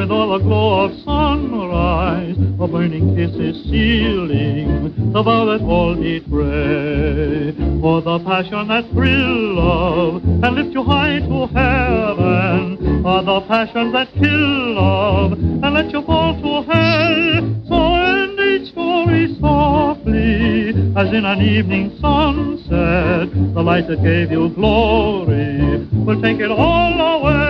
with all the glow of sunrise, a burning kiss is sealing the vow that all betray. For the passion that thrill love and lift you high to heaven, are the passions that kill love and let you fall to hell. So end each story softly, as in an evening sunset. The light that gave you glory will take it all away.